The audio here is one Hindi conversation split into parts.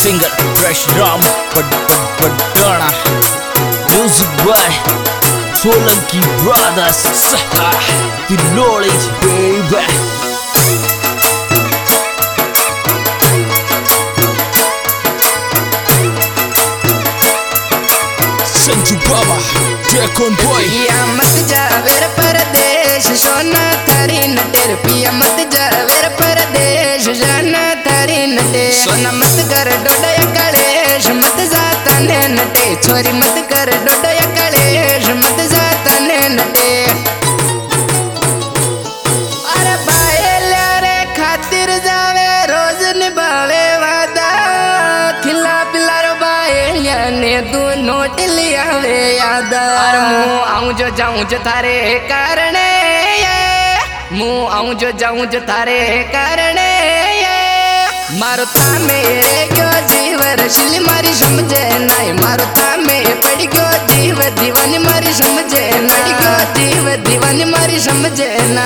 Singer Fresh Ram Padana. Music by Solanki Brothers. The knowledge, baby. Sanju Baba, take on boy. पिया मत जावेर परदेश सोना थारी नटेर पिया मत जावेर परदेश जाना थारी नटे सोना मत कर डोडया कलेश मत जाता ने नटे छोरी मत कर डोडया कलेश मत जाता ने नटे अरे बायला रे खातिर जावे रोज निभावे वादा खिला पिला रो बायला ने दू नोट लिया वे याद आऊं जो जाऊं जो थारे करने मुँह आऊं जो जाऊं जो थारे करने मारो था मेरे क्यों जीव रशीली मारी समझे नहीं मारो था मेरे पड़ी क्यों जीव दीवानी मारी समझे नहीं क्यों जीव दीवानी मारी समझे ना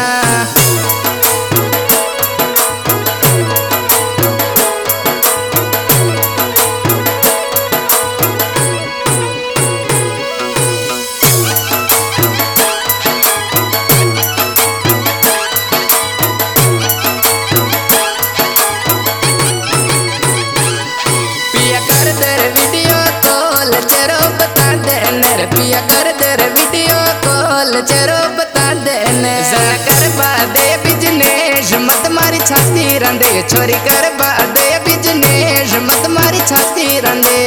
पिया कर दे वीडियो कॉल चरो बता देने जरा कर बादे बिजनेस मत मारी छाती रंडे छोरी कर बादे बिजनेस मत मारी छाती रंडे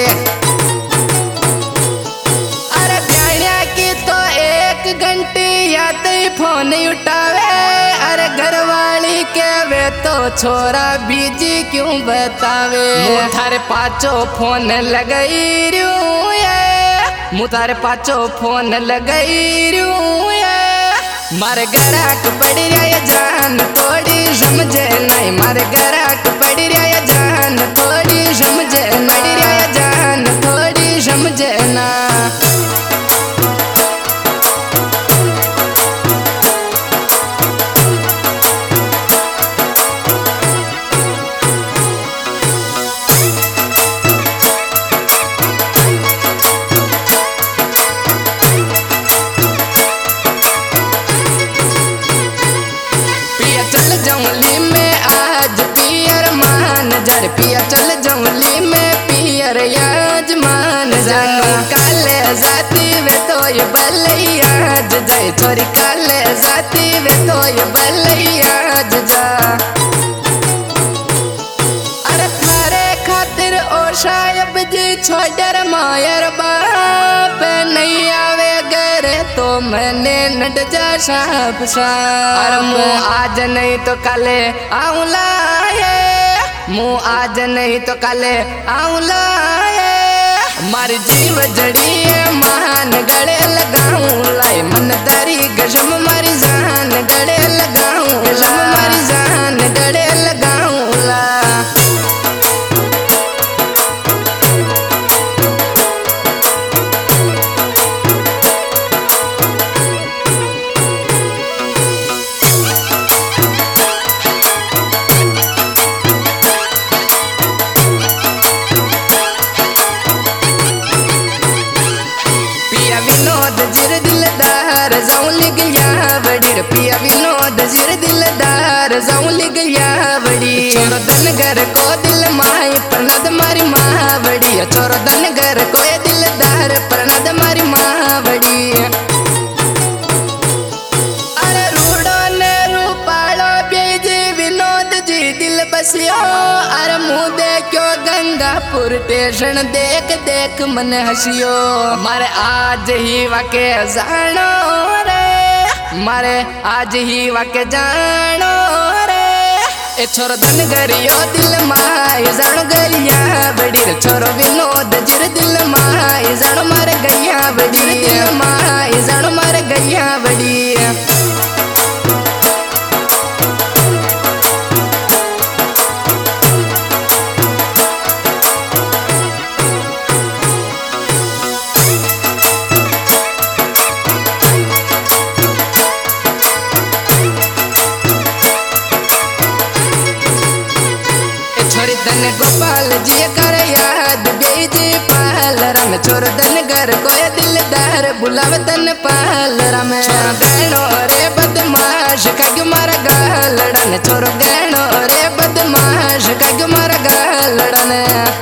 अरे प्यारिया की तो 1 घंटे याद फोन उठावे अरे घरवाली के वे तो छोरा बीजी क्यों बतावे थारे पाचो फोन लगाई रू मुतारे पाचो फोन लगाई रू मारे गराक पड़ी रहा जान थोड़ी समझे नहीं मारे गराक पड़ी रहा जान थोड़ी समझे पड़ी रहा जान थोड़ी समझे ना जंगली में आज पियर मान जर पिया चल जंगली में पियर आज मान जानू काले जाती वे तो ये बलैया जाए छोरी काले जाती वे तो ये बलैया जा अरे थारे खातिर ओ शायब जी छोड़ मायर बाप नहीं आवे तो मैंने नट जा साफ सार मुँह आज नहीं तो काले आऊला मुँह आज नहीं तो काले आऊला मारी जीव जड़ी मान गड़े लगाऊं लाई मन दरी गजम मारी जान गड़े लगाऊं मारी जान गड़े लगाऊं ला जिर दिलदार जाऊं लिग या बड़ी पिया विनोद जिर दिलदार जाऊं लिग या बड़ी छोरो धनगर को दिल माई प्रणाद मारी माँ बड़ी छोरो धनगर को दिलदार प्रणाद मारी माँ बड़ी अरे रूडो ने रूपालो बेजी विनोद जी दिल बसियो अरे मुँह देखो गंगापुर स्टेशन देख देख मन हसियो मारे आज ही वाके जानो रे मारे आज ही वाके जानो रे ए छोरो धनगरियो दिल माई जानो गैया बड़ी छोरो विनोद जिर दिल माई जानो मारे गैया बड़ी दिल माई जानो मारे गैया बड़ी गोपाल जी कर रण छोर धन घर कोई दिलदार बुलावे तन पालरा में गहनो रे बदमाश कग मार गालड़न छोर गहनो रे बदमाश कग मार गालड़न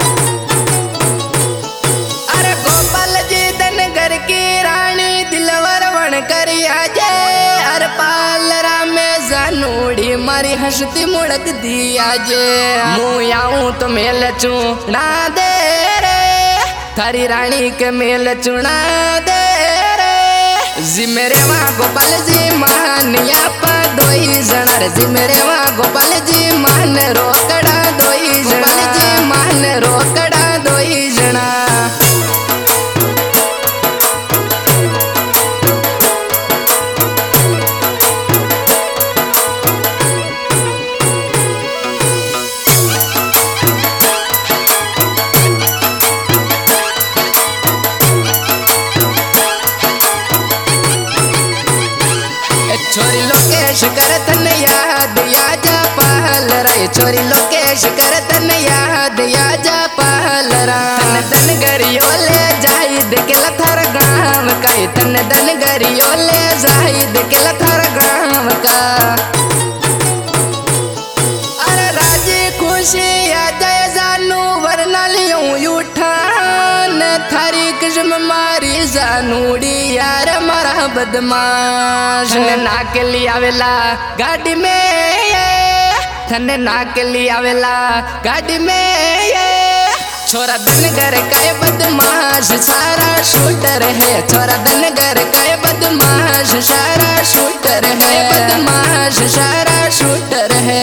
अरे गोपाल जी धन घर की रानी दिलवर बन कर आजे अरे पालरा में जानूड़ी मारी हंसती मुड़क दिया जे मुँह आऊं तो मेल चूना दे रे थारी रानी के मेल चुना दे रे जी मेरे वहाँ गोपाल जी मान या पा दोई जन रे जी मेरे वहाँ गोपाल जी मान रोकड़ा दोई गोपाल जी मान रोकड़ा दोई जना छोरी लोकेश कर तन याद या जा पहलरा छोरी लोकेश कर तन याद या जा पहलरा तन दन गरियो ले जाई देखेल थार गाँव का तन दन गरियो ले जाई देखेल थार गाँव का अरे राजी खुशी आ जाए जानू वरना लियो उठान थारी किस्म मारी जानूड़ी यार मारा बदमाश ना के लिए आवेला गाड़ी में थने ना के लिए आवेला गाड़ी में छोरा धन घर का बदमाश सारा शूटर है छोरा धन घर का बदमाश सारा शूटर है बदमाश सारा शूटर है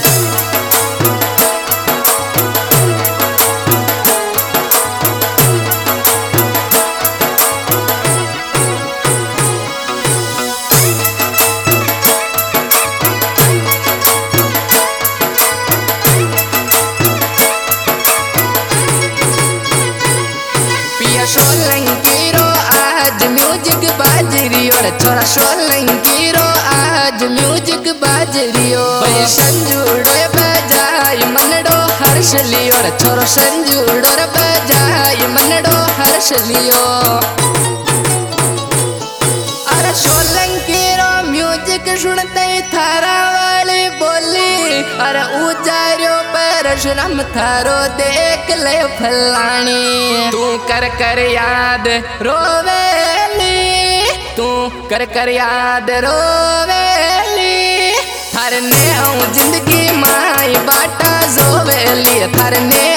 सोलंकी रो आज म्यूजिक बाजरी और छोरा सोलंकी रो आज म्यूजिक बाजरी भाई संजूड़ो बजाई मनडो हर्ष लियो रे छोरो संजूड़ो बजाई मनडो हर्ष लियो अरे सोलंकी रो म्यूजिक सुनते थारा वाली बोली अरे उजारियो परशुराम थारो देख ले फलानी तू कर कर याद रोवेली तू कर कर याद रोवेली थारने आऊं जिंदगी माई बाटा जोवेली थारने